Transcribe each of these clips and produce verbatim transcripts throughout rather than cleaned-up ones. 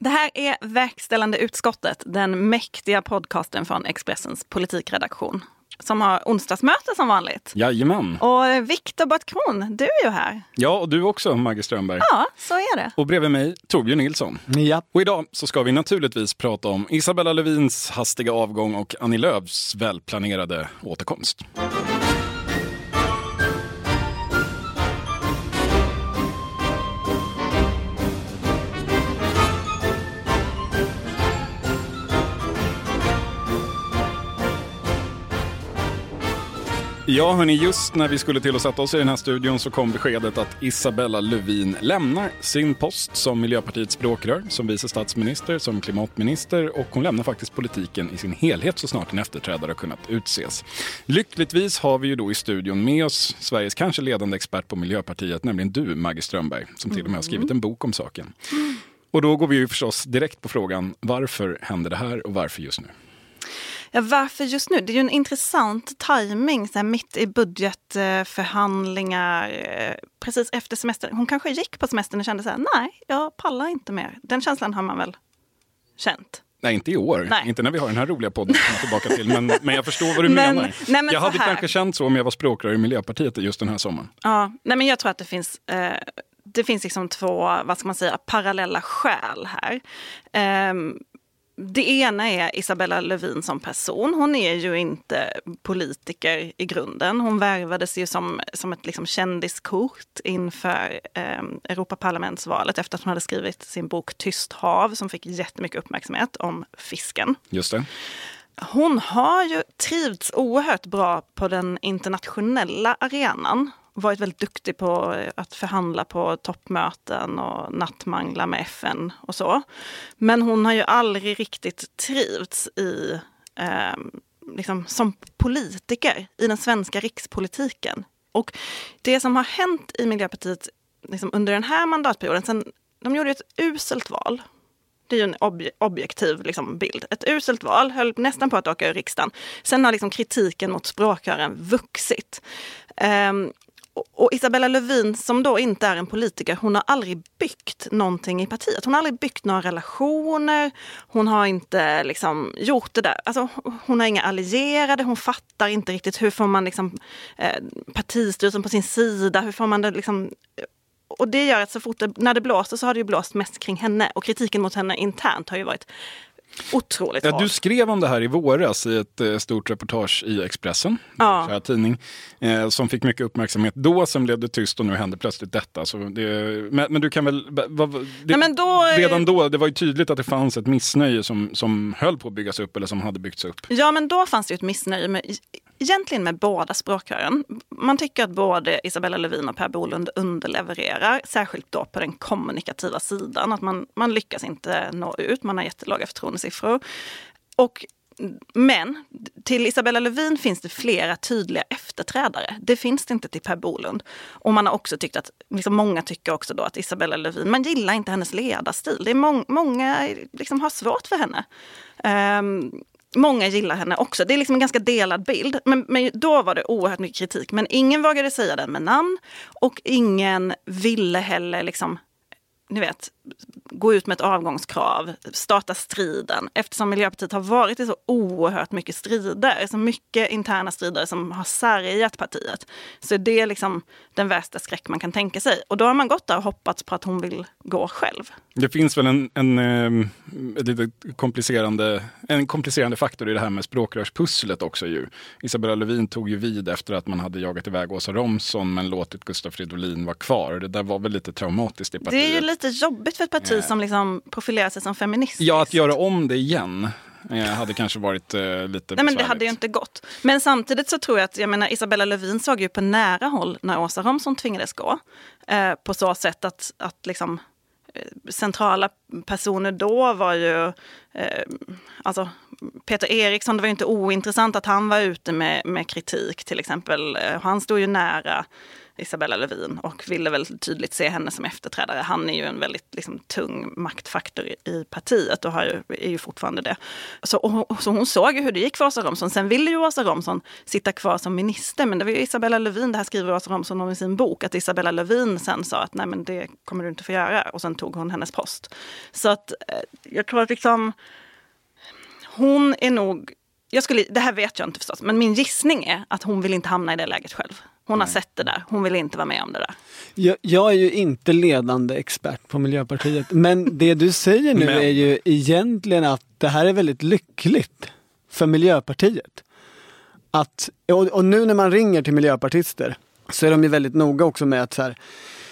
Det här är Verkställande utskottet, den mäktiga podcasten från Expressens politikredaktion, som har onsdagsmöte som vanligt. Jajamän. Och Viktor Bartkron, du är ju här. Ja, och du också, Maggie Strömberg. Ja, så är det. Och bredvid mig, Torbjörn Nilsson. Ja. Och idag så ska vi naturligtvis prata om Isabella Lövins hastiga avgång och Annie Lööfs välplanerade återkomst. Ja, hörni, just när vi skulle till att sätta oss i den här studion så kom beskedet att Isabella Lövin lämnar sin post som Miljöpartiets språkrör, som vice statsminister, som klimatminister, och hon lämnar faktiskt politiken i sin helhet så snart en efterträdare har kunnat utses. Lyckligtvis har vi ju då i studion med oss Sveriges kanske ledande expert på Miljöpartiet, nämligen du, Maggie Strömberg, som till och med har skrivit en bok om saken. Och då går vi ju förstås direkt på frågan, varför händer det här och varför just nu? Ja, varför just nu? Det är ju en intressant timing så här, mitt i budgetförhandlingar, eh, precis efter semestern. Hon kanske gick på semestern och kände så här, nej, jag pallar inte mer. Den känslan har man väl känt. Nej, inte i år. Nej. Inte när vi har den här roliga podden att komma tillbaka till. Men, men jag förstår vad du men, menar. Nej, men jag hade här. kanske känt så om jag var språkrör i Miljöpartiet just den här sommaren. Ja, nej, men jag tror att det finns... Eh, det finns liksom två, vad ska man säga, parallella skäl här. Eh, Det ena är Isabella Lövin som person. Hon är ju inte politiker i grunden. Hon värvades ju som, som ett liksom kändiskort inför eh, Europaparlamentsvalet efter att hon hade skrivit sin bok Tyst hav som fick jättemycket uppmärksamhet om fisken. Just det. Hon har ju trivts oerhört bra på den internationella arenan. Varit väldigt duktig på att förhandla på toppmöten och nattmangla med F N och så. Men hon har ju aldrig riktigt trivts i, eh, liksom, som politiker i den svenska rikspolitiken. Och det som har hänt i Miljöpartiet liksom, under den här mandatperioden, sen de gjorde ett uselt val. Det är ju en ob- objektiv liksom, bild. Ett uselt val, höll nästan på att åka ur riksdagen. Sen har liksom, kritiken mot språkrören vuxit. Um, Och Isabella Lövin, som då inte är en politiker, hon har aldrig byggt någonting i partiet. Hon har aldrig byggt några relationer. Hon har inte liksom gjort det där. Alltså, hon har inga allierade. Hon fattar inte riktigt hur får man liksom, eh, partistyrelsen på sin sida. Hur får man det liksom... Och det gör att så fort det, när det blåser så har det ju blåst mest kring henne. Och kritiken mot henne internt har ju varit... otroligt ja, du skrev om det här i våras i ett eh, stort reportage i Expressen, ja. en tidning, eh, som fick mycket uppmärksamhet då, sen blev det tyst och nu hände plötsligt detta. Så det, men, men du kan väl... Va, det, Nej, men då, redan då, det var ju tydligt att det fanns ett missnöje som, som höll på att byggas upp eller som hade byggts upp. Ja, men då fanns det ju ett missnöje med, egentligen med båda språkrören. Man tycker att både Isabella Lövin och Per Bolund underlevererar, särskilt då på den kommunikativa sidan. Att man, man lyckas inte nå ut, man har jättelåga förtroendesiffror. Och, men till Isabella Lövin finns det flera tydliga efterträdare. Det finns det inte till Per Bolund. Och man har också tyckt att, liksom många tycker också då att Isabella Lövin, man gillar inte hennes ledarstil. Det är må- många liksom har svårt för henne. Um, Många gillar henne också. Det är liksom en ganska delad bild. Men, men då var det oerhört mycket kritik. Men ingen vågade säga den med namn. Och ingen ville heller liksom, ni vet, gå ut med ett avgångskrav, starta striden. Eftersom Miljöpartiet har varit i så oerhört mycket strider, så mycket interna strider som har sargat partiet. Så det är liksom den värsta skräck man kan tänka sig. Och då har man gått där och hoppats på att hon vill gå själv. Det finns väl en, en, en, lite komplicerande, en komplicerande faktor i det här med språkrörspusslet också ju. Isabella Lövin tog ju vid efter att man hade jagat iväg Åsa Romson men låtit Gustaf Fridolin vara kvar. Det där var väl lite traumatiskt i partiet. Det är ju lite jobbigt för ett parti som liksom profilerar sig som feministiskt. Ja, att göra om det igen eh, hade kanske varit eh, lite Nej, men det hade ju inte gått. Men samtidigt så tror jag att, jag menar, Isabella Lövin såg ju på nära håll när Åsa Romson tvingades gå. Eh, på så sätt att, att liksom centrala personer då var ju eh, alltså Peter Eriksson, det var ju inte ointressant att han var ute med, med kritik till exempel. Han stod ju nära Isabella Lövin och ville väl tydligt se henne som efterträdare. Han är ju en väldigt liksom, tung maktfaktor i partiet och har ju, är ju fortfarande det. Så, och, så hon såg ju hur det gick för Åsa Romson. Sen ville ju Åsa Romson sitta kvar som minister, men det var ju Isabella Lövin, det här skriver Åsa Romson om i sin bok, att Isabella Lövin sen sa att nej, men det kommer du inte få göra, och sen tog hon hennes post. Så att jag tror att liksom hon är nog, jag skulle, det här vet jag inte förstås, men min gissning är att hon vill inte hamna i det läget själv. Hon har sett det där. Hon vill inte vara med om det där. Jag, jag är ju inte ledande expert på Miljöpartiet. Men det du säger nu men. är ju egentligen att det här är väldigt lyckligt för Miljöpartiet. Att, och, och nu när man ringer till miljöpartister så är de ju väldigt noga också med att så här,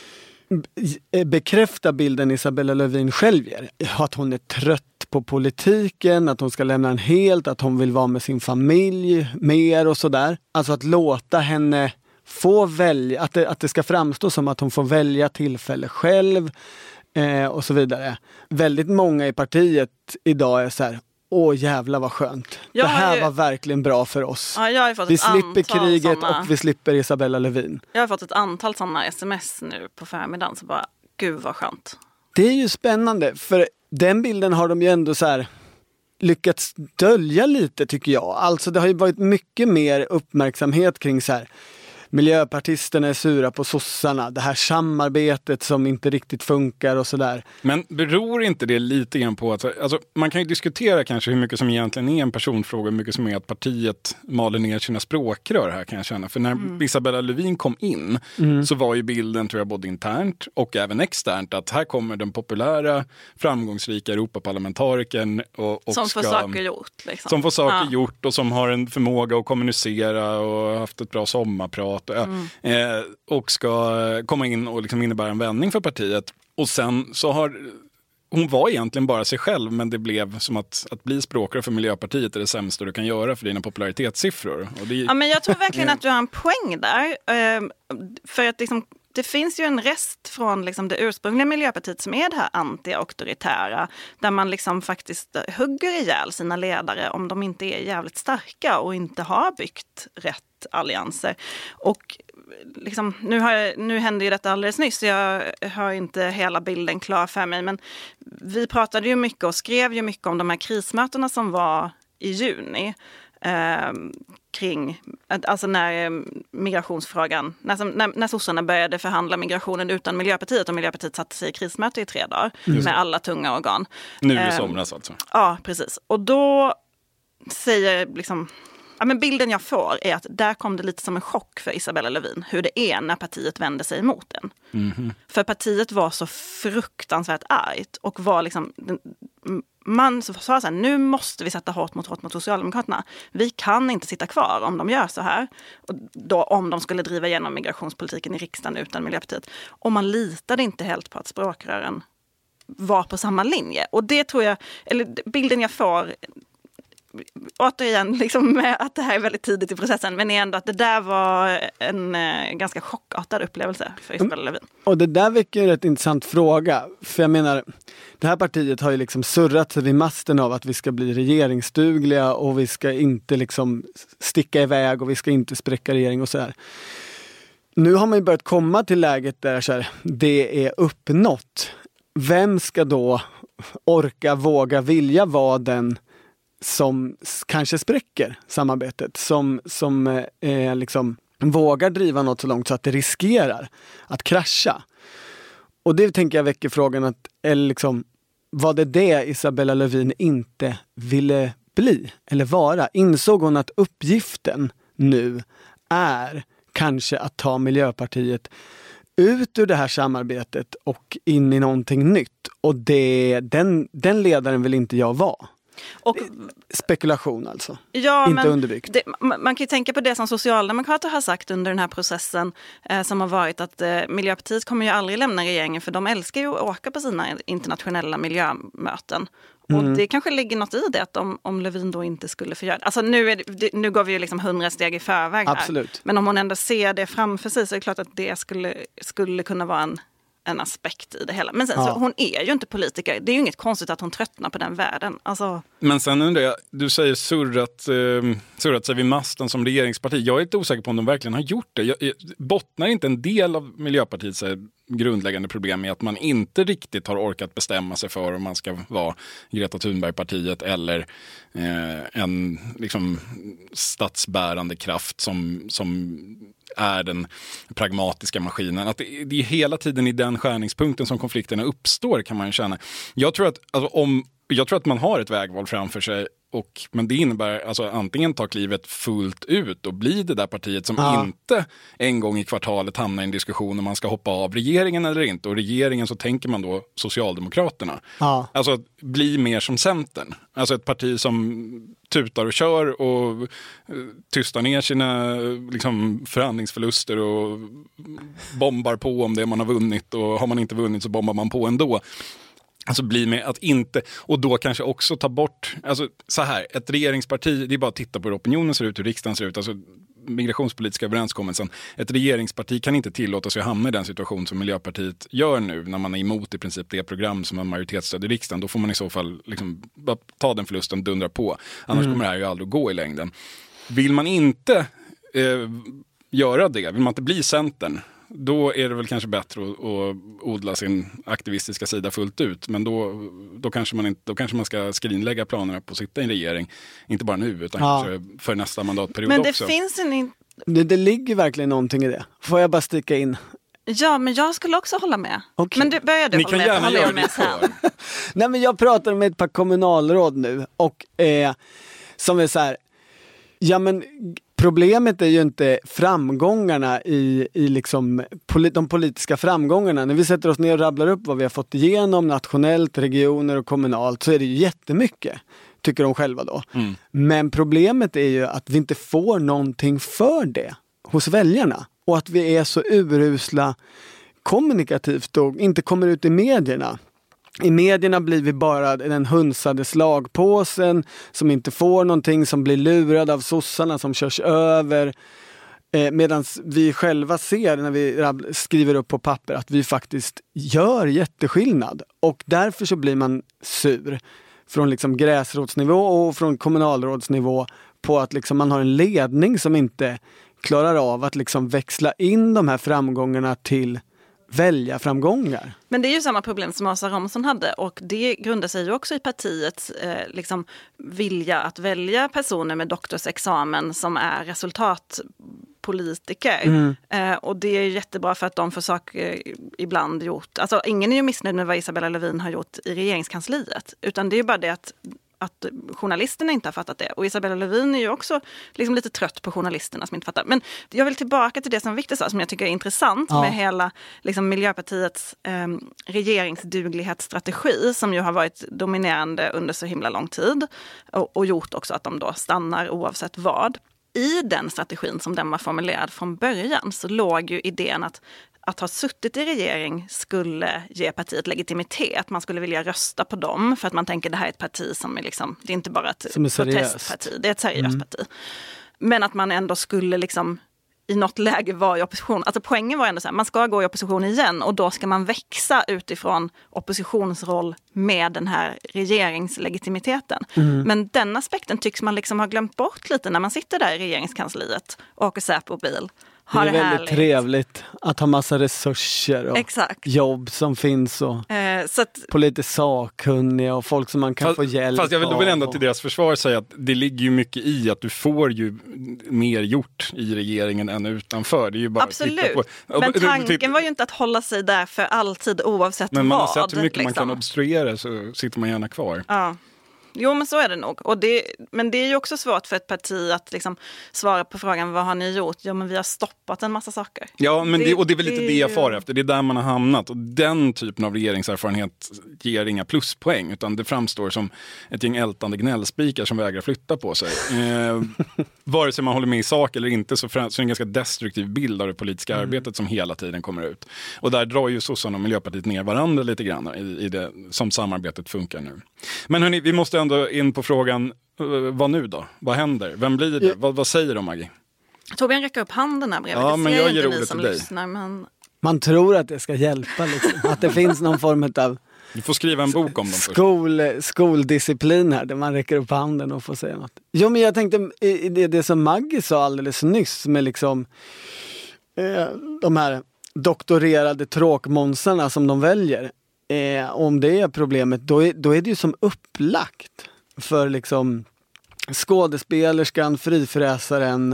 bekräfta bilden Isabella Lövin själv ger. Att hon är trött på politiken, att hon ska lämna den helt, att hon vill vara med sin familj mer och sådär. Alltså att låta henne få välja, att det, att det ska framstå som att hon får välja tillfälle själv eh, och så vidare. Väldigt många i partiet idag är så här: åh jävla vad skönt. Jag det här ju, var verkligen bra för oss. Ja, jag har fått vi ett slipper kriget såna, och vi slipper Isabella Lövin. Jag har fått ett antal sådana sms nu på förmiddagen, så bara, gud vad skönt. Det är ju spännande, för den bilden har de ju ändå så här lyckats dölja lite, tycker jag. Alltså det har ju varit mycket mer uppmärksamhet kring så här: miljöpartisterna är sura på sossarna, det här samarbetet som inte riktigt funkar och sådär. Men beror inte det lite grann på att, alltså, man kan ju diskutera kanske hur mycket som egentligen är en personfråga, hur mycket som är att partiet maler ner sina språkrör här, kan jag känna. För när mm. Isabella Lövin kom in mm. så var ju bilden, tror jag, både internt och även externt, att här kommer den populära, framgångsrika Europaparlamentarikern och, och som ska, får saker gjort. Liksom. Som får saker ja. gjort och som har en förmåga att kommunicera och haft ett bra sommarprat. Mm. Eh, och ska komma in och liksom innebära en vändning för partiet. Och sen så har hon var egentligen bara sig själv, men det blev som att, att bli språkrör för Miljöpartiet är det sämsta du kan göra för dina popularitetssiffror. Och det... Ja, men jag tror verkligen att du har en poäng där. Eh, för att liksom, det finns ju en rest från liksom det ursprungliga Miljöpartiet som är det här anti-auktoritära, där man liksom faktiskt hugger ihjäl sina ledare om de inte är jävligt starka och inte har byggt rätt allianser. Och liksom, nu, har, nu hände ju detta alldeles nyss, så jag har inte hela bilden klar för mig, men vi pratade ju mycket och skrev ju mycket om de här krismötena som var i juni. Eh, kring, alltså när migrationsfrågan, när, när, när sossarna började förhandla migrationen utan Miljöpartiet, och Miljöpartiet satte sig i krismöte i tre dagar mm. med alla tunga organ. Nu i somras alltså. Ja, precis. Och då säger liksom, ja, men bilden jag får är att där kom det lite som en chock för Isabella Lövin, hur det är när partiet vände sig emot den. Mm-hmm. För partiet var så fruktansvärt argt och var liksom, man sa så här: nu måste vi sätta hårt mot hårt mot Socialdemokraterna. Vi kan inte sitta kvar om de gör så här. Och då om de skulle driva igenom migrationspolitiken i riksdagen utan Miljöpartiet. Och man litade inte helt på att språkrören var på samma linje. Och det tror jag, eller bilden jag får, återigen, liksom med att det här är väldigt tidigt i processen, men ändå att det där var en eh, ganska chockartad upplevelse för Isabella Lövin. Och det där väcker en rätt intressant fråga, för jag menar, det här partiet har ju liksom surrat sig vid masten av att vi ska bli regeringsdugliga och vi ska inte liksom sticka iväg och vi ska inte spräcka regering och sådär. Nu har man ju börjat komma till läget där så här, det är uppnått. Vem ska då orka, våga, vilja vara den som kanske spräcker samarbetet, som, som eh, liksom vågar driva något så långt så att det riskerar att krascha. Och det tänker jag väcker frågan att, eller liksom, var det det Isabella Lövin inte ville bli eller vara? Insåg hon att uppgiften nu är kanske att ta Miljöpartiet ut ur det här samarbetet och in i någonting nytt? Och det, den, den ledaren vill inte jag vara. Och, spekulation alltså, ja, inte men underbyggt. Det, man kan ju tänka på det som Socialdemokrater har sagt under den här processen eh, som har varit att eh, Miljöpartiet kommer ju aldrig lämna regeringen, för de älskar ju att åka på sina internationella miljömöten. Mm. Och det kanske ligger något i det, att om, om Lövin då inte skulle få göra det. Alltså nu, är det, nu går vi ju liksom hundra steg i förväg här. Absolut. Men om hon ändå ser det framför sig så är det klart att det skulle, skulle kunna vara en en aspekt i det hela. Men sen ja. så, hon är ju inte politiker. Det är ju inget konstigt att hon tröttnar på den världen. Alltså... Men sen undrar jag, du säger surrat, eh, surrat sig vid masten som regeringsparti. Jag är inte osäker på om de verkligen har gjort det. Jag, jag, bottnar inte en del av Miljöpartiets eh, grundläggande problem med att man inte riktigt har orkat bestämma sig för om man ska vara Greta Thunberg-partiet eller eh, en liksom, statsbärande kraft som, som är den pragmatiska maskinen. Att det, det är hela tiden i den skärningspunkten som konflikterna uppstår, kan man ju känna. Jag tror att, alltså, om, jag tror att man har ett vägval framför sig. Och, men det innebär alltså antingen ta klivet fullt ut och bli det där partiet som ja. inte en gång i kvartalet hamnar i en diskussion om man ska hoppa av regeringen eller inte. Och regeringen, så tänker man då Socialdemokraterna. Ja. Alltså att bli mer som Centern. Alltså ett parti som tutar och kör och tystar ner sina liksom, förhandlingsförluster och bombar på om det man har vunnit, och har man inte vunnit så bombar man på ändå. Alltså bli med att inte, och då kanske också ta bort, alltså så här, ett regeringsparti, det är bara att titta på hur opinionen ser ut, hur riksdagen ser ut, alltså migrationspolitiska överenskommelsen. Ett regeringsparti kan inte tillåta sig att hamna i den situation som Miljöpartiet gör nu, när man är emot i princip det program som har majoritetsstöd i riksdagen. Då får man i så fall liksom bara ta den förlusten, dundra på. Annars mm. kommer det här ju aldrig att gå i längden. Vill man inte eh, göra det, vill man inte bli Centern, då är det väl kanske bättre att, att odla sin aktivistiska sida fullt ut. Men då, då, kanske man inte, då kanske man ska skrinlägga planerna på att sitta i en regering. Inte bara nu, utan ja. kanske för nästa mandatperiod men det också. Finns en in... det, det ligger verkligen någonting i det. Får jag bara sticka in? Ja, men jag skulle också hålla med. Okay. Men du började Ni hålla kan med. gärna göra det sen. Nej, men jag pratar med ett par kommunalråd nu. Och eh, som är så här... Ja, men... Problemet är ju inte framgångarna i, i liksom poli- de politiska framgångarna. När vi sätter oss ner och rabblar upp vad vi har fått igenom nationellt, regioner och kommunalt, så är det ju jättemycket, tycker de själva då. Mm. Men problemet är ju att vi inte får någonting för det hos väljarna. Och att vi är så urusla kommunikativt och inte kommer ut i medierna. I medierna blir vi bara den hunsade slagpåsen som inte får någonting, som blir lurad av sossarna, som körs över. Eh, Medan vi själva ser när vi skriver upp på papper att vi faktiskt gör jätteskillnad. Och därför så blir man sur från liksom gräsrotsnivå och från kommunalrådsnivå på att liksom man har en ledning som inte klarar av att liksom växla in de här framgångarna till välja framgångar. Men det är ju samma problem som Åsa Romson hade, och det grundar sig ju också i partiets eh, liksom, vilja att välja personer med doktorsexamen som är resultatpolitiker. Mm. Eh, och det är jättebra för att de får saker eh, ibland gjort. Alltså ingen är ju missnöjd med vad Isabella Lövin har gjort i regeringskansliet, utan det är bara det att att journalisterna inte har fattat det. Och Isabella Lövin är ju också liksom lite trött på journalisterna som inte fattar. Men jag vill tillbaka till det som Victor sa, som jag tycker är intressant ja. med hela liksom, Miljöpartiets eh, regeringsduglighetsstrategi, som ju har varit dominerande under så himla lång tid och, och gjort också att de då stannar oavsett vad. I den strategin som den var formulerad från början så låg ju idén att att ha suttit i regering skulle ge partiet legitimitet. Man skulle vilja rösta på dem för att man tänker att det här är ett parti som är liksom, det är inte bara ett protestparti, det är ett seriöst mm. parti. Men att man ändå skulle liksom i något läge vara i opposition. Alltså poängen var ändå så här, man ska gå i opposition igen och då ska man växa utifrån oppositionsroll med den här regeringslegitimiteten. Mm. Men den aspekten tycks man liksom ha glömt bort lite när man sitter där i regeringskansliet och åker Säpo-bil. Det är väldigt härligt. Trevligt att ha massa resurser och Exakt. jobb som finns och eh, så att, politiskt sakkunniga och folk som man kan fast, få hjälp Fast jag vill, då vill ändå och, till deras försvar säga att det ligger ju mycket i att du får ju mer gjort i regeringen än utanför. Det är ju bara absolut, på, men tanken var ju inte att hålla sig där för alltid oavsett vad. Men man har sett hur mycket liksom. man kan obstruera, så sitter man gärna kvar. Ja. Jo, men så är det nog. Och det, men det är ju också svårt för ett parti att liksom svara på frågan, vad har ni gjort? Ja, men vi har stoppat en massa saker. Ja, men det, det, och det är väl lite det, det jag far efter. Det är där man har hamnat. Och den typen av regeringserfarenhet ger inga pluspoäng, utan det framstår som ett gäng ältande gnällspikar som vägrar flytta på sig. Eh, vare sig man håller med i sak eller inte, så, fram, så är det en ganska destruktiv bild av det politiska mm. arbetet som hela tiden kommer ut. Och där drar ju sossarna och Miljöpartiet ner varandra lite grann i, i det som samarbetet funkar nu. Men hörni, vi måste ändå in på frågan, vad nu då? Vad händer? Vem blir det? Ja. Vad, vad säger de, Maggie? Torbjörn räcker upp handen här bredvid. Ja, det men ser jag ger inte ordet som till dig. Lyssnar, men... Man tror att det ska hjälpa liksom. Att det finns någon form av du får skriva en bok om dem skol, skoldisciplin här där man räcker upp handen och får säga något. Jo, men jag tänkte i det, det som Maggie sa alldeles nyss med liksom eh, de här doktorerade tråkmånsarna som de väljer. Eh, om det är problemet, då är, då är det ju som upplagt för liksom skådespelerskan, frifräsaren,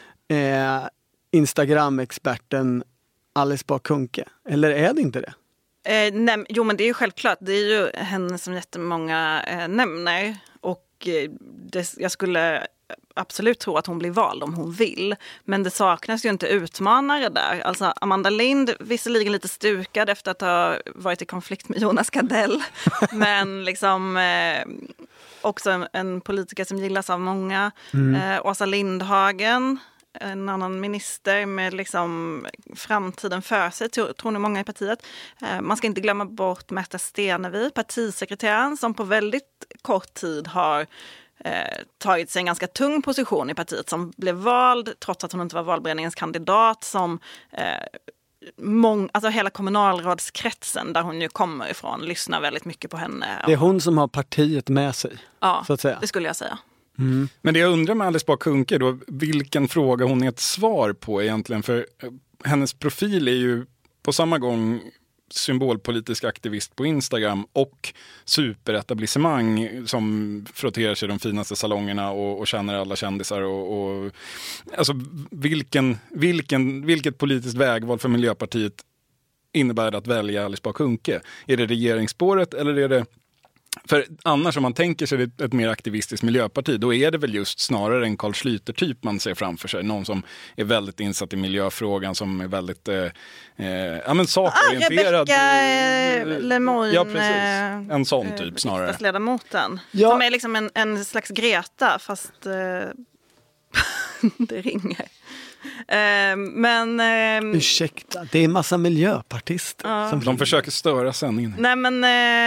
eh, Instagram-experten Alice Bah Kuhnke. Eller är det inte det? Eh, nej, jo, men det är ju självklart. Det är ju henne som jättemånga eh, nämner. Och eh, det, jag skulle absolut tro att hon blir vald om hon vill. Men det saknas ju inte utmanare där. Alltså Amanda Lind, visserligen lite stukad efter att ha varit i konflikt med Jonas Gardell. Men liksom eh, också en, en politiker som gillas av många. Mm. Eh, Åsa Lindhagen, en annan minister med liksom framtiden för sig, tror, tror nog många i partiet. Eh, man ska inte glömma bort Märta Stenevi, partisekreteraren, som på väldigt kort tid har eh, tagit sig en ganska tung position i partiet, som blev vald trots att hon inte var valberedningens kandidat, som eh, mång, alltså hela kommunalrådskretsen där hon ju kommer ifrån lyssnar väldigt mycket på henne. Det är hon som har partiet med sig, ja, så att säga. Det skulle jag säga. Mm. Men det jag undrar med Alice Bah Kuhnke då, vilken fråga hon är ett svar på egentligen, för hennes profil är ju på samma gång symbolpolitisk aktivist på Instagram och superetablissemang som frotterar sig i de finaste salongerna och, och känner alla kändisar och, och alltså vilken, vilken, vilket politiskt vägval för Miljöpartiet innebär det att välja Alice Bah Kuhnke? Är det regeringsspåret eller är det... För annars om man tänker sig ett, ett mer aktivistiskt miljöparti, då är det väl just snarare en Carl Schlüter-typ man ser framför sig. Någon som är väldigt insatt i miljöfrågan, som är väldigt eh, eh, ja, men sakorienterad. Ah, Rebecca eh, Lemoyne. Ja, precis. En sån typ eh, snarare. Riksdagsledamoten. Ja. Som är liksom en, en slags Greta, fast eh, det ringer. Uh, men uh, ursäkta, det är massa miljöpartister uh, som de försöker störa sändningen. Nej men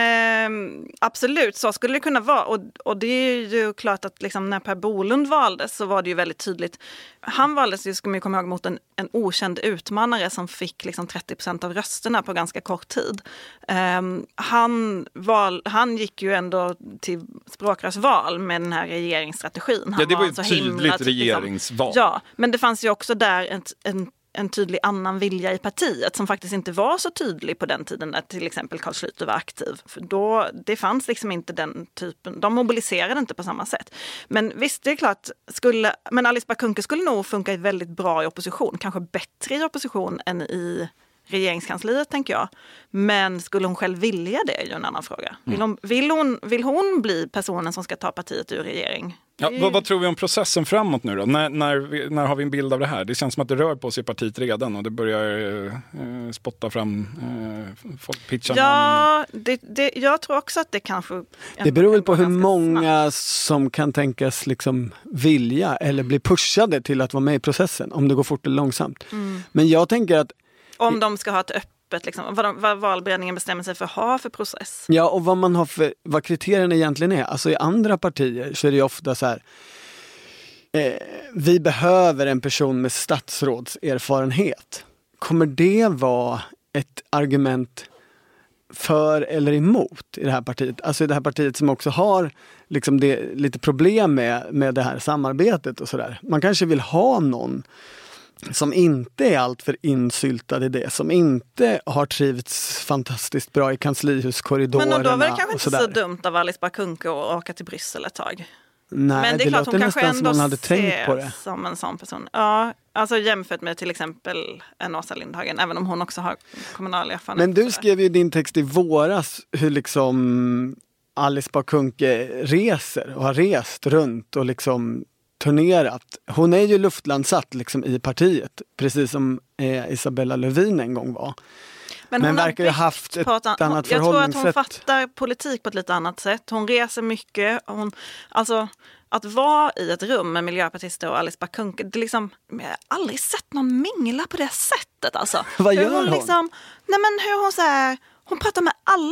uh, absolut, så skulle det kunna vara, och, och det är ju klart att liksom, när Per Bolund valdes så var det ju väldigt tydligt. Han valdes ju, ska man ju komma ihåg, mot en, en okänd utmanare som fick liksom trettio procent av rösterna på ganska kort tid. Um, han, val, han gick ju ändå till språkrörsval med den här regeringsstrategin. Han ja, det var ju ett tydligt himla, regeringsval. Liksom, ja, men det fanns ju också där en, en, en tydlig annan vilja i partiet som faktiskt inte var så tydlig på den tiden när till exempel Carl Schlüter var aktiv. För då, det fanns liksom inte den typen, de mobiliserade inte på samma sätt. Men visst, det är klart, skulle, men Alice Bah Kuhnke skulle nog funka väldigt bra i opposition, kanske bättre i opposition än i regeringskansliet, tänker jag. Men skulle hon själv vilja det är ju en annan fråga. Vill hon, vill hon, vill hon bli personen som ska ta partiet ur regering? Ja, vad, vad tror vi om processen framåt nu då? När, när, när har vi en bild av det här? Det känns som att det rör på sig i partiet redan och det börjar eh, spotta fram eh, folk pitchar. Ja, det, det, jag tror också att det kanske... Det beror väl på hur många snabbt. Som kan tänkas liksom vilja eller bli pushade till att vara med i processen, om det går fort eller långsamt. Mm. Men jag tänker att om de ska ha ett öppet, liksom, vad, de, vad valberedningen bestämmer sig för att ha för process. Ja, och vad man har för, vad kriterierna egentligen är. Alltså i andra partier så är det ju ofta så här, eh, vi behöver en person med statsrådserfarenhet. Kommer det vara ett argument för eller emot i det här partiet? Alltså i det här partiet som också har liksom det, lite problem med, med det här samarbetet och sådär. Man kanske vill ha någon som inte är allt för insyltad i det, som inte har trivts fantastiskt bra i kanslihuskorridorerna. Men då var det kanske inte så dumt av Alice Bah Kuhnke att åka till Bryssel ett tag. Nej, men det är det klart låter hon kanske nästan som ändå hon hade tänkt på det. Som en sån person. Ja, alltså jämfört med till exempel en Åsa Lindhagen, även om hon också har kommunal erfarenhet. Men du skrev ju din text i våras hur liksom Alice Bah Kuhnke reser och har rest runt och liksom turnerat. Hon är ju luftlandsatt liksom i partiet, precis som eh, Isabella Lövin en gång var. Men, Men verkar ju ha haft ett, ett an- annat jag förhållningssätt. Jag tror att hon fattar politik på ett lite annat sätt. Hon reser mycket. Hon, alltså, att vara i ett rum med miljöpartister och Alice Bah Kuhnke, det liksom, jag har aldrig sett någon mingla på det sättet. Alltså. Vad gör hur hon? hon? Liksom, nej men hur hon så här, hon pratar med alla.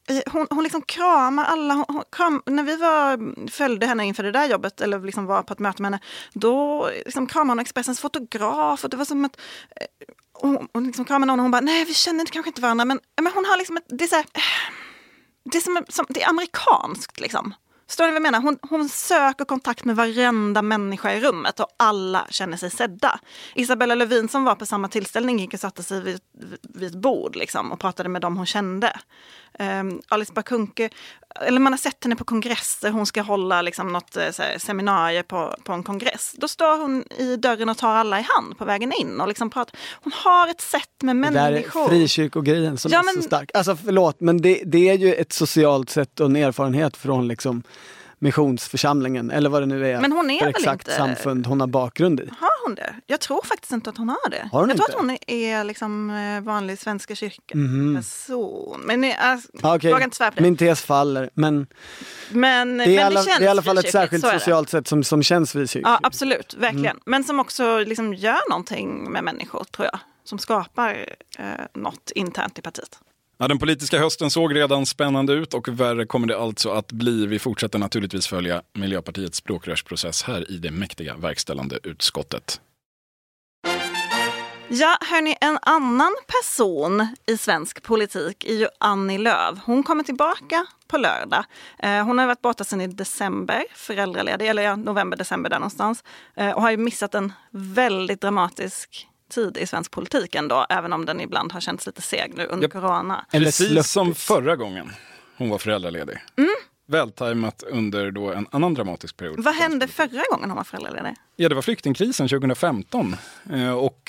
hon, hon liksom kramar alla. Hon, hon, kram, när vi var, följde henne inför det där jobbet eller liksom var på ett möte med henne, då liksom kramade hon Expressens fotograf och det var som att hon, hon liksom kramade någon och hon bara, nej vi känner kanske inte varandra, men, men hon har liksom ett, det är så här, det är som, som det är amerikanskt liksom. Förstår ni vad jag menar? Hon, hon söker kontakt med varenda människa i rummet och alla känner sig sedda. Isabella Lövin som var på samma tillställning gick och satte sig vid, vid ett bord liksom, och pratade med dem hon kände. Um, Alice Bah Kuhnke, eller man har sett henne på kongresser, hon ska hålla liksom, något såhär, seminarium på, på en kongress. Då står hon i dörren och tar alla i hand på vägen in och liksom pratar. Hon har ett sätt med människor. Det där är frikyrkogrejen som ja, är men... så stark. Alltså förlåt, men det, det är ju ett socialt sätt och en erfarenhet från liksom missionsförsamlingen, eller vad det nu är, men hon är för väl exakt inte... samfund hon har bakgrund i. Har hon det? Jag tror faktiskt inte att hon har det. Har hon jag inte? tror att hon är liksom vanlig svenska kyrkan. Mm. Person. Men alltså, okay. jag inte svär på det. Min tes faller, men, men det, är men alla, det, känns det är i alla fall ett frikyrkligt, särskilt socialt sätt som, som känns frikyrkligt. Ja, absolut. Verkligen. Mm. Men som också liksom gör någonting med människor, tror jag. Som skapar eh, något internt i partiet. Ja, den politiska hösten såg redan spännande ut och värre kommer det alltså att bli. Vi fortsätter naturligtvis följa Miljöpartiets språkrörsprocess här i det mäktiga verkställande utskottet. Ja, hörni, en annan person i svensk politik är ju Annie Lööf. Hon kommer tillbaka på lördag. Eh, hon har varit borta sedan i december, föräldraledig, eller ja, november, december där någonstans. Eh, och har ju missat en väldigt dramatisk tid i svensk politik ändå, även om den ibland har känts lite seg nu under yep. corona. Precis som förra gången hon var föräldraledig. Mm. Vältajmat under då en annan dramatisk period. Vad hände förra gången hon var föräldraledig? Ja, det var flyktingkrisen tjugohundrafemton och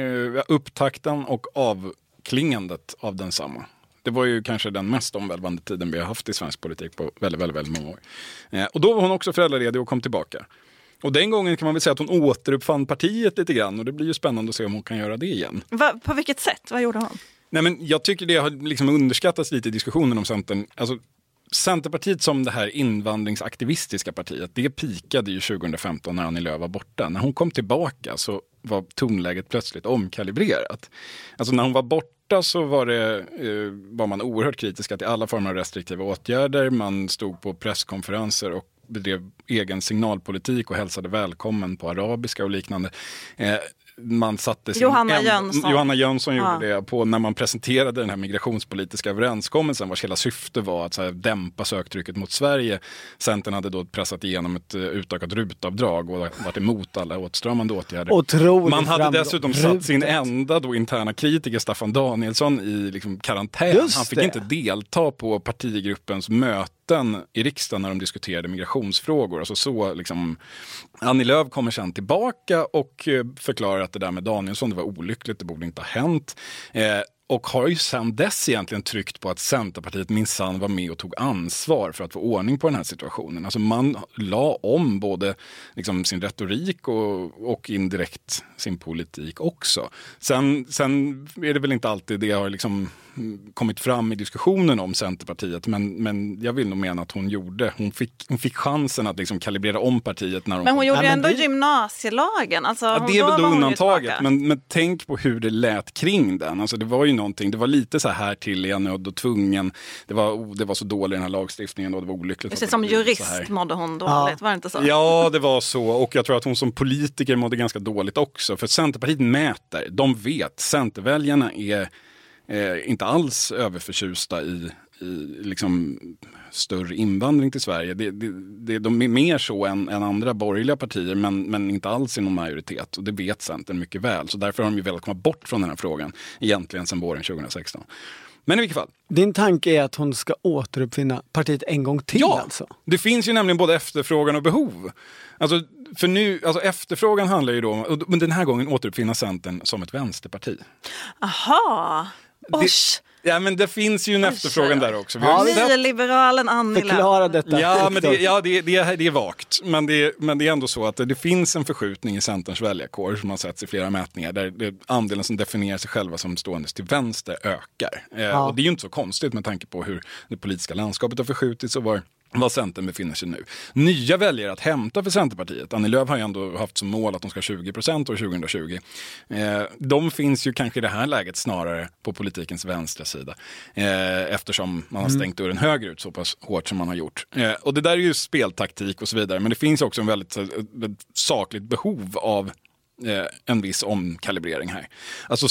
upptakten och avklingandet av densamma. Det var ju kanske den mest omvälvande tiden vi har haft i svensk politik på väldigt, väldigt, väldigt många år. Och då var hon också föräldraledig och kom tillbaka. Och den gången kan man väl säga att hon återuppfann partiet lite grann. Och det blir ju spännande att se om hon kan göra det igen. Va, på vilket sätt? Vad gjorde hon? Nej, men jag tycker det har liksom underskattats lite i diskussionen om Centern. Alltså, Centerpartiet som det här invandringsaktivistiska partiet, det pikade ju tjugohundrafemton när Annie Lööf var borta. När hon kom tillbaka så var tonläget plötsligt omkalibrerat. Alltså när hon var borta så var, det, eh, var man oerhört kritiska till alla former av restriktiva åtgärder. Man stod på presskonferenser och bedrev egen signalpolitik och hälsade välkommen på arabiska och liknande. Eh, man satte sin Johanna en, Jönsson, Johanna Jönsson gjorde ja. det på när man presenterade den här migrationspolitiska överenskommelsen vars hela syfte var att så här, dämpa söktrycket mot Sverige. Centern hade då pressat igenom ett uh, utökat rutavdrag och varit emot alla åtstramande åtgärder. Otroligt man hade framgång. dessutom Rutet. satt sin enda då interna kritiker Staffan Danielsson i liksom, karantän. Just Han fick det. inte delta på partigruppens möte i riksdagen när de diskuterade migrationsfrågor. Alltså så liksom, Annie Lööf kommer sedan tillbaka och förklarar att det där med Danielsson, det var olyckligt, det borde inte ha hänt. Eh, och har ju sedan dess egentligen tryckt på att Centerpartiet minsann var med och tog ansvar för att få ordning på den här situationen. Alltså man la om både liksom sin retorik och, och indirekt sin politik också. Sen, sen är det väl inte alltid det har liksom kommit fram i diskussionen om Centerpartiet, men, men jag vill nog mena att hon gjorde. Hon fick, hon fick chansen att liksom kalibrera om partiet. När hon men hon kom. gjorde ju ja, ändå det... gymnasielagen. Alltså, ja, det är väl då undantaget, men, men tänk på hur det lät kring den. Alltså, det var ju någonting, det var lite så här till en nöd och tvungen. Det var, oh, det var så dålig den här lagstiftningen och det var olyckligt. Precis, som jurist mådde hon dåligt, ja. Var det inte så? Ja, det var så. Och jag tror att hon som politiker mådde ganska dåligt också. För Centerpartiet mäter, de vet, Centerväljarna är Eh, inte alls överförtjusta i, i liksom större invandring till Sverige. Det, det, det, de är mer så än, än andra borgerliga partier, men, men inte alls i någon majoritet. Och det vet Centern mycket väl. Så därför har de ju velat komma bort från den här frågan egentligen sedan våren tjugohundrasexton. Men i vilket fall. Din tanke är att hon ska återuppfinna partiet en gång till ja, alltså? Det finns ju nämligen både efterfrågan och behov. Alltså, för nu, alltså efterfrågan handlar ju då om, men den här gången återuppfinna Centern som ett vänsterparti. Aha! Osh. Det, ja, men det finns ju en Osh. efterfrågan där också. Vi ja, nyliberalen Annie Lööf. Förklara detta. Ja, men det, ja, det, det, det är vagt. Men det, men det är ändå så att det finns en förskjutning i Centerns väljarkår som har setts i flera mätningar där det, andelen som definierar sig själva som stående till vänster ökar. Ja. Eh, och det är ju inte så konstigt med tanke på hur det politiska landskapet har förskjutits och var var Centern befinner sig nu. Nya väljare att hämta för Centerpartiet. Annie Lööf har ju ändå haft som mål att de ska ha tjugo procent år tjugohundratjugo. Eh, de finns ju kanske i det här läget snarare på politikens vänstra sida. Eh, eftersom man har stängt dörren högerut så pass hårt som man har gjort. Eh, och det där är ju speltaktik och så vidare. Men det finns också en väldigt ett, ett sakligt behov av eh, en viss omkalibrering här. Alltså...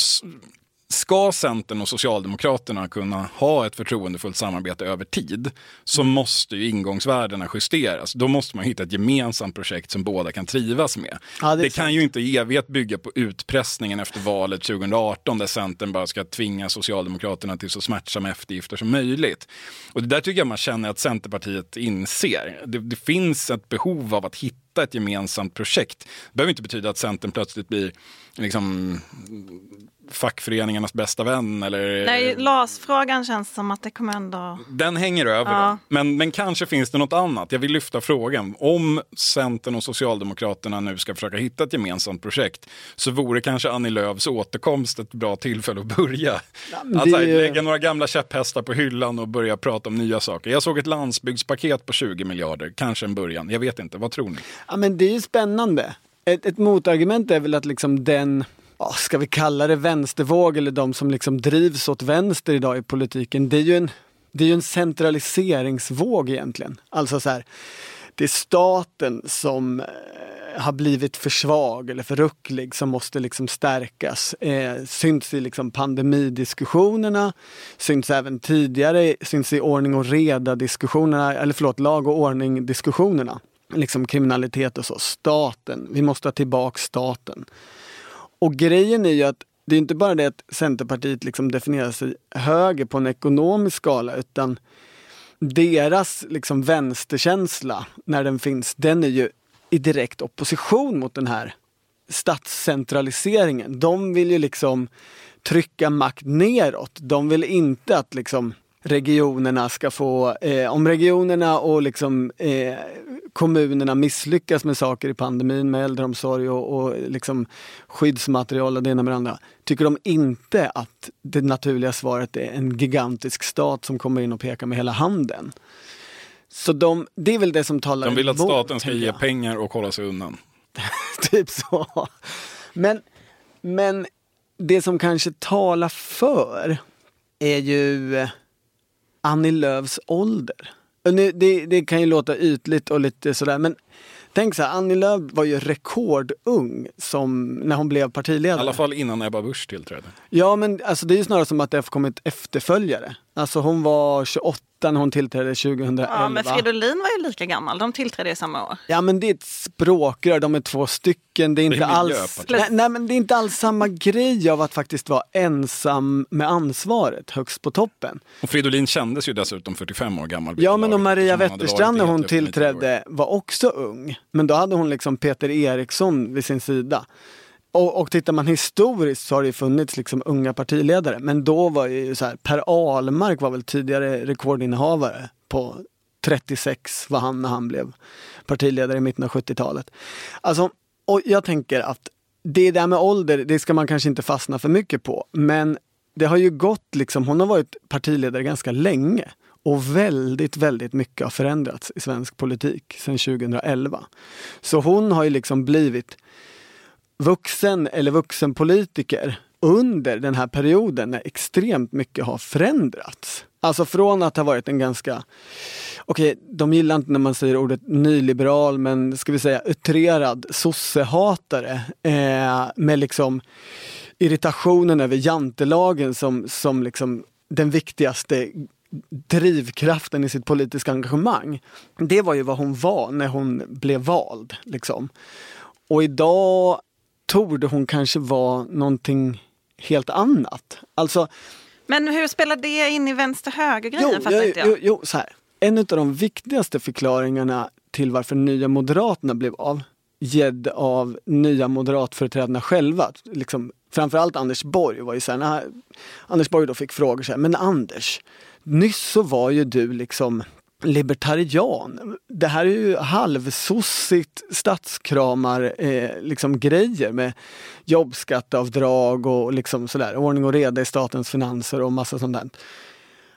Ska Centern och Socialdemokraterna kunna ha ett förtroendefullt samarbete över tid så måste ju ingångsvärdena justeras. Då måste man hitta ett gemensamt projekt som båda kan trivas med. Ja, det det kan ju inte i evighet bygga på utpressningen efter valet tjugohundraarton där Centern bara ska tvinga Socialdemokraterna till så smärtsamma eftergifter som möjligt. Och det där tycker jag man känner att Centerpartiet inser. Det, det finns ett behov av att hitta ett gemensamt projekt. Det behöver inte betyda att Centern plötsligt blir liksom fackföreningarnas bästa vän eller... Nej, L A S-frågan känns som att det kommer ändå... Den hänger över ja. då. Men, men kanske finns det något annat. Jag vill lyfta frågan. Om Centern och Socialdemokraterna nu ska försöka hitta ett gemensamt projekt så vore kanske Annie Lööfs återkomst ett bra tillfälle att börja. Ja, det... Att lägga några gamla käpphästar på hyllan och börja prata om nya saker. Jag såg ett landsbygdspaket på tjugo miljarder. Kanske en början. Jag vet inte. Vad tror ni? Ja, men det är ju spännande. Ett, ett motargument är väl att liksom den... Ska vi kalla det vänstervåg eller de som liksom drivs åt vänster idag i politiken, det är ju en, det är ju en centraliseringsvåg egentligen. Alltså så här, det är staten som eh, har blivit för svag eller för rucklig som måste liksom stärkas. Eh, syns i liksom pandemidiskussionerna, syns även tidigare, syns i ordning och reda diskussionerna, eller förlåt, lag och ordning diskussionerna. Liksom kriminalitet och så. Staten, vi måste ha tillbaka staten. Och grejen är ju att det är inte bara det att Centerpartiet liksom definierar sig höger på en ekonomisk skala, utan deras liksom vänsterkänsla när den finns, den är ju i direkt opposition mot den här statscentraliseringen. De vill ju liksom trycka makt neråt. De vill inte att liksom regionerna ska få, eh, om regionerna och liksom eh, kommunerna misslyckas med saker i pandemin med äldreomsorg och, och liksom skyddsmaterial och det ena med det andra, tycker de inte att det naturliga svaret är en gigantisk stat som kommer in och pekar med hela handen. Så de, det är väl det som talar De vill att emot, staten ska ge pengar och hålla sig undan. Typ så. Men, men det som kanske talar för är ju Annie Lööfs ålder. Nu, det, det kan ju låta ytligt och lite sådär, men tänk så här, Annie Lööf var ju rekordung som, när hon blev partiledare. I alla fall innan Ebba Busch tillträdde. Ja, men alltså, det är ju snarare som att det har kommit efterföljare. Alltså hon var tjugoåtta när hon tillträdde tjugohundraelva. Ja, men Fridolin var ju lika gammal. De tillträdde i samma år. Ja, men det är ett språkrör. De är två stycken. Det är inte det är alls... Nej, nej, men det är inte alls samma grej av att faktiskt vara ensam med ansvaret högst på toppen. Och Fridolin kändes ju dessutom fyrtiofem år gammal. Ja, men och Maria Wetterstrand när hon tillträdde var också ung. Men då hade hon liksom Peter Eriksson vid sin sida. Och, och tittar man historiskt så har det funnits liksom unga partiledare. Men då var ju så här, Per Ahlmark var väl tidigare rekordinnehavare på trettiosex var han när han blev partiledare i mitten av sjuttiotalet. Alltså, och jag tänker att det där med ålder, det ska man kanske inte fastna för mycket på. Men det har ju gått liksom, hon har varit partiledare ganska länge. Och väldigt, väldigt mycket har förändrats i svensk politik sedan tjugohundraelva. Så hon har ju liksom blivit vuxen eller vuxenpolitiker under den här perioden när extremt mycket har förändrats. Alltså från att ha varit en ganska, okej, okay, de gillar inte när man säger ordet nyliberal, men ska vi säga utrerad sossehatare eh, med liksom irritationen över jantelagen som, som liksom den viktigaste drivkraften i sitt politiska engagemang. Det var ju vad hon var när hon blev vald. Liksom. Och idag torde hon kanske vara någonting helt annat. Alltså, men hur spelar det in i vänster-höger-grejen? Jo, jo, jo, jo, så här. En av de viktigaste förklaringarna till varför Nya Moderaterna blev av, gedd av Nya Moderatföreträdarna själva. Liksom, framförallt Anders Borg var ju så här, när Anders Borg då fick frågor så här, men Anders, nyss så var ju du liksom libertarian. Det här är ju halvsossigt statskramar eh, liksom grejer med jobbskatteavdrag och liksom sådär, ordning och reda i statens finanser och massa sånt där.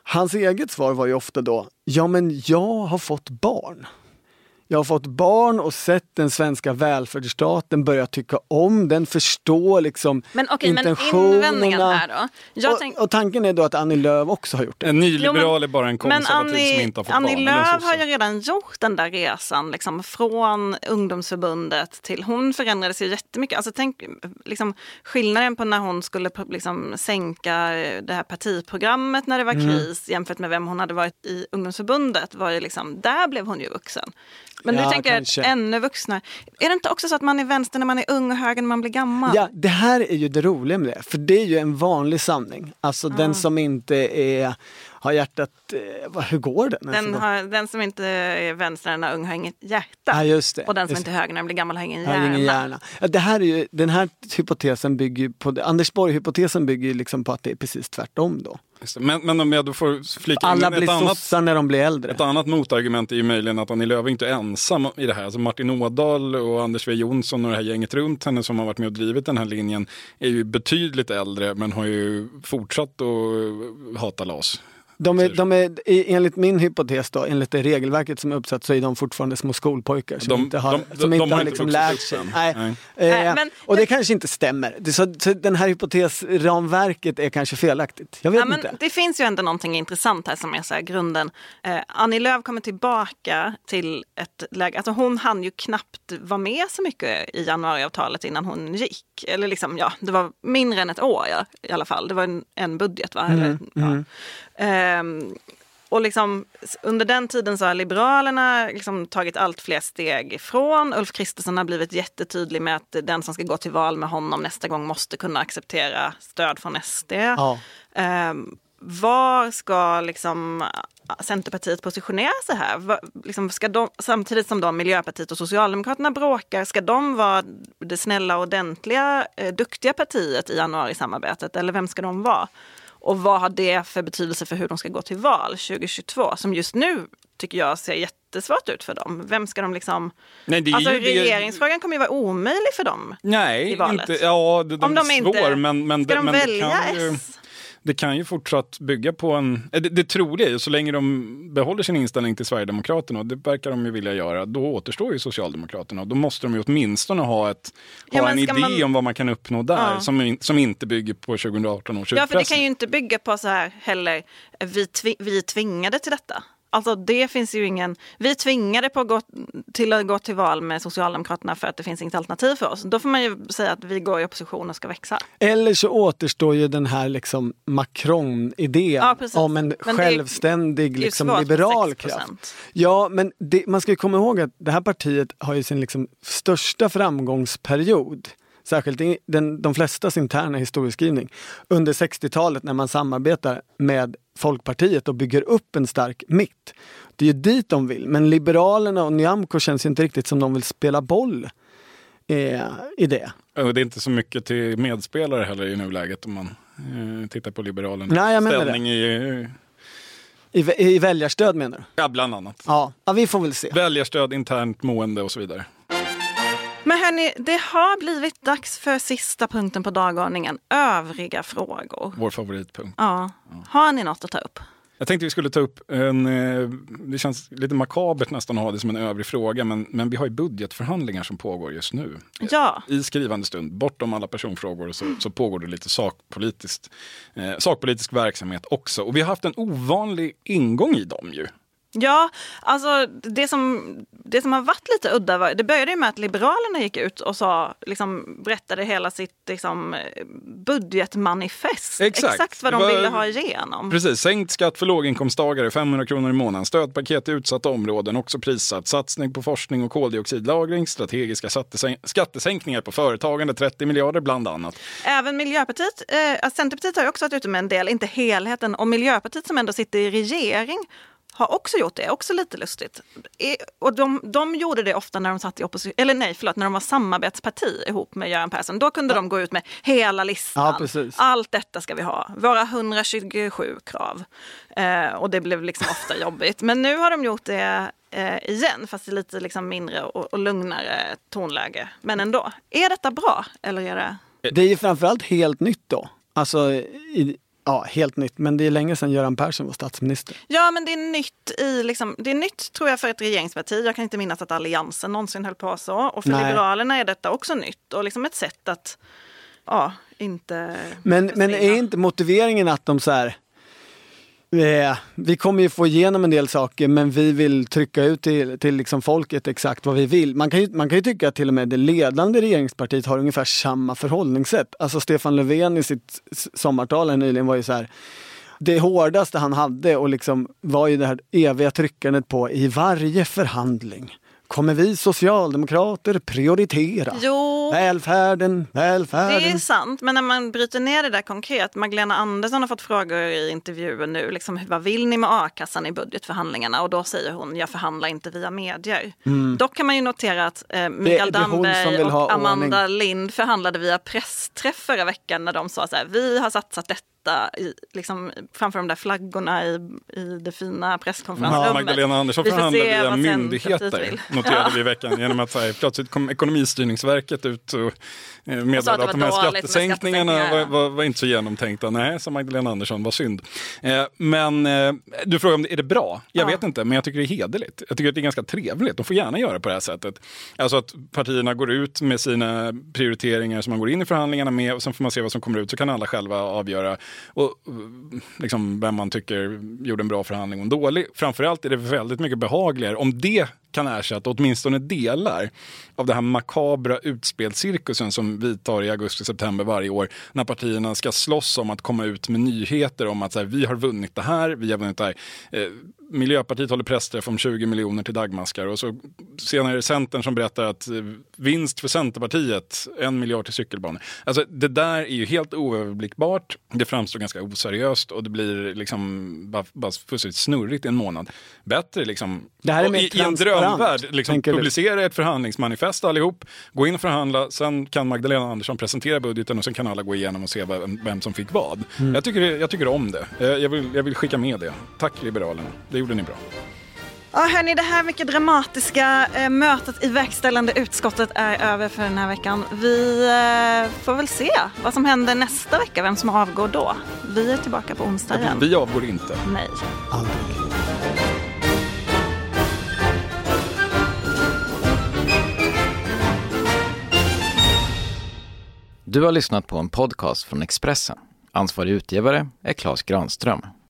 Hans eget svar var ju ofta då, ja men jag har fått barn. Jag har fått barn och sett den svenska välfärdsstaten, börja tycka om den, förstå liksom men, okay, intentionerna. Men invändningen här då? Jag och, tänk... och tanken är då att Annie Lööf också har gjort det. En nyliberal jo, men, är bara en konservativ Annie, som inte har fått Annie barn. Annie Lööf har ju redan gjort den där resan liksom, från ungdomsförbundet till, hon förändrades ju jättemycket. Alltså tänk liksom, skillnaden på när hon skulle liksom, sänka det här partiprogrammet när det var kris mm. jämfört med vem hon hade varit i ungdomsförbundet var ju liksom, där blev hon ju vuxen. Men ja, du tänker kanske. Att ännu vuxna. Är det inte också så att man är vänster när man är ung och höger när man blir gammal? Ja, det här är ju det roliga med det. För det är ju en vanlig sanning. Alltså mm. den som inte är, har hjärtat, eh, hur går den? Den, har, den som inte är vänster när ung har inget hjärta. Ja, just det. Och den som just inte är höger när den blir gammal har ingen har hjärna. Ingen hjärna. Ja, det här är ju, den här hypotesen bygger ju på, Anders Borg-hypotesen bygger ju liksom på att det är precis tvärtom då. Men, men om jag då får flika alla in blir sossar när de blir äldre. Ett annat motargument är ju möjligen att Annie Lööf inte är ensam i det här. Alltså Martin Ådahl och Anders W. Jonsson och det här gänget runt henne som har varit med och drivit den här linjen är ju betydligt äldre men har ju fortsatt att hata L A S. De är, de är, enligt min hypotes då, enligt det regelverket som är uppsatt så är de fortfarande små skolpojkar som de, inte har, de, som de, inte de har, har liksom inte lärt sig. Nej. Nej. Eh, men, och det men, kanske inte stämmer. Det, så, så den här hypotesramverket är kanske felaktigt. Jag vet ja, men inte. Det finns ju ändå någonting intressant här som är så här grunden. Eh, Annie Lööf kommer tillbaka till ett läge, alltså hon hann ju knappt vara med så mycket i januariavtalet innan hon gick. Eller liksom, ja, det var mindre än ett år ja, i alla fall. Det var en, en budget va? Eller, mm, ja. mm. Eh, Och liksom, under den tiden så har Liberalerna liksom tagit allt fler steg ifrån. Ulf Kristersson har blivit jättetydlig med att den som ska gå till val med honom nästa gång måste kunna acceptera stöd från S D. Ja. Eh, var ska liksom Centerpartiet positionera sig här? Var, liksom ska de, samtidigt som de, Miljöpartiet och Socialdemokraterna bråkar, ska de vara det snälla, ordentliga, eh, duktiga partiet i januari-samarbetet? Eller vem ska de vara? Och vad har det för betydelse för hur de ska gå till val tjugohundratjugotvå? Som just nu tycker jag ser jättesvårt ut för dem. Vem ska de liksom... Nej, det är alltså ju, regeringsfrågan kommer ju vara omöjlig för dem. Nej, i valet. inte, ja, det, Om de de är inte... svår, men, men, ska de men välja det kan ju, S? Det kan ju fortsatt bygga på en... Det, det troliga är ju, så länge de behåller sin inställning till Sverigedemokraterna, och det verkar de ju vilja göra, då återstår ju Socialdemokraterna. Och då måste de ju åtminstone ha, ett, ha ja, en idé man... om vad man kan uppnå där, ja. som, som inte bygger på tjugoarton års utpressning. Ja, för det kan ju inte bygga på så här heller, vi, tvi, vi tvingade till detta. Alltså det finns ju ingen... Vi tvingade på att gå, till att gå till val med Socialdemokraterna för att det finns inget alternativ för oss. Då får man ju säga att vi går i opposition och ska växa. Eller så återstår ju den här liksom Macron-idén ja, om en men självständig det är, liksom, det är liberal kraft. Ja, men det, man ska ju komma ihåg att det här partiet har ju sin liksom största framgångsperiod, särskilt i den, de flestas interna historieskrivning, under sextiotalet när man samarbetar med Folkpartiet och bygger upp en stark mitt. Det är ju dit de vill, men Liberalerna och Nyamko känns ju inte riktigt som de vill spela boll eh, i det. Och det är inte så mycket till medspelare heller i nuläget om man eh, tittar på Liberalernas Nej, jag menar ställning det. i... I, I väljarstöd menar du? Ja, bland annat. Ja. ja, vi får väl se. Väljarstöd, internt mående och så vidare. Men hörni, det har blivit dags för sista punkten på dagordningen. Övriga frågor. Vår favoritpunkt. Ja. Har ni något att ta upp? Jag tänkte vi skulle ta upp en, det känns lite makabert nästan att ha det som en övrig fråga, men, men vi har ju budgetförhandlingar som pågår just nu. Ja. I skrivande stund, bortom alla personfrågor så, så pågår det lite sakpolitiskt, eh, sakpolitisk verksamhet också. Och vi har haft en ovanlig ingång i dem ju. Ja, alltså det som, det som har varit lite udda var, det började med att Liberalerna gick ut och sa, liksom, berättade hela sitt liksom, budgetmanifest. Exakt. Exakt vad de var, ville ha igenom. Precis, sänkt skatt för låginkomsttagare, femhundra kronor i månaden, stödpaket i utsatta områden, också prissatt, satsning på forskning och koldioxidlagring, strategiska skattesänkningar på företagande, trettio miljarder bland annat. Även Miljöpartiet, eh, Centerpartiet har ju också varit ute med en del, inte helheten, och Miljöpartiet som ändå sitter i regering har också gjort det, också lite lustigt. Och de, de gjorde det ofta när de satt i opposition, eller nej, förlåt, när de var samarbetsparti ihop med Göran Persson. Då kunde ja. de gå ut med hela listan. Ja, allt detta ska vi ha. Våra hundratjugosju krav. Eh, och det blev liksom ofta jobbigt. Men nu har de gjort det eh, igen, fast i lite liksom mindre och, och lugnare tonläge. Men ändå. Är detta bra? Eller är det... Det är ju framförallt helt nytt då. Alltså i ja, helt nytt. Men det är länge sedan Göran Persson var statsminister. Ja, men det är nytt i liksom, det är nytt tror jag för ett regeringsparti. Jag kan inte minnas att Alliansen någonsin höll på så. Och för Nej. Liberalerna är detta också nytt. Och liksom ett sätt att, ja, inte... Men, men är inte motiveringen att de så här... Eh, vi kommer ju få igenom en del saker, men vi vill trycka ut till, till liksom folket exakt vad vi vill. Man kan, ju, man kan ju tycka att till och med det ledande regeringspartiet har ungefär samma förhållningssätt. Alltså Stefan Löfven i sitt sommartal nyligen var ju så här, det hårdaste han hade och liksom var ju det här eviga tryckandet på i varje förhandling. Kommer vi socialdemokrater prioritera jo, välfärden, välfärden? Det är sant, men när man bryter ner det där konkret. Magdalena Andersson har fått frågor i intervjuer nu. Liksom, vad vill ni med a-kassan i budgetförhandlingarna? Och då säger hon, jag förhandlar inte via medier. Mm. Dock kan man ju notera att eh, Mikael det, det Damberg och Amanda ordning. Lind förhandlade via pressträff förra veckan när de sa så här, vi har satsat detta I, liksom, framför de där flaggorna i, i det fina presskonferensrummet. Ja, Magdalena Andersson förhandlar via myndigheter, noterade vi i veckan, genom att här, plötsligt kom Ekonomistyrningsverket ut och eh, meddelade att, att de här skattesänkningarna var, var, var inte så genomtänkta. Nej, som Magdalena Andersson, var synd. Eh, men eh, du frågar om det är det bra? Jag ja. vet inte, men jag tycker det är hederligt. Jag tycker att det är ganska trevligt. De får gärna göra på det här sättet. Alltså att partierna går ut med sina prioriteringar som man går in i förhandlingarna med, och sen får man se vad som kommer ut, så kan alla själva avgöra och liksom vem man tycker gjorde en bra förhandling och en dålig. Framförallt är det väldigt mycket behagligare om det kan ersätta åtminstone delar av det här makabra utspelscirkusen som vi tar i augusti-september varje år, när partierna ska slåss om att komma ut med nyheter om att så här, vi har vunnit det här, vi har vunnit det här. Eh, Miljöpartiet håller pressträff om tjugo miljoner till dagmaskar, och så senare är det Centern som berättar att eh, vinst för Centerpartiet, en miljard till cykelbanor. Alltså det där är ju helt oöverblickbart, det framstår ganska oseriöst och det blir liksom bara, bara fullständigt snurrigt i en månad. Bättre liksom, det här är mer i, i en drömvärld, liksom publicera du? ett förhandlingsmanifest allihop, gå in och förhandla, sen kan Magdalena Andersson presentera budgeten och sen kan alla gå igenom och se vem, vem som fick vad. Mm. Jag, tycker, jag tycker om det. Jag vill, jag vill skicka med det. Tack Liberalerna, det gjorde ni bra. Ja, hörni, det här mycket dramatiska eh, mötet i verkställande utskottet är över för den här veckan. Vi eh, får väl se vad som händer nästa vecka, vem som avgår då. Vi är tillbaka på onsdag igen. Vi avgår inte. Nej. Aldrig. Du har lyssnat på en podcast från Expressen. Ansvarig utgivare är Claes Granström.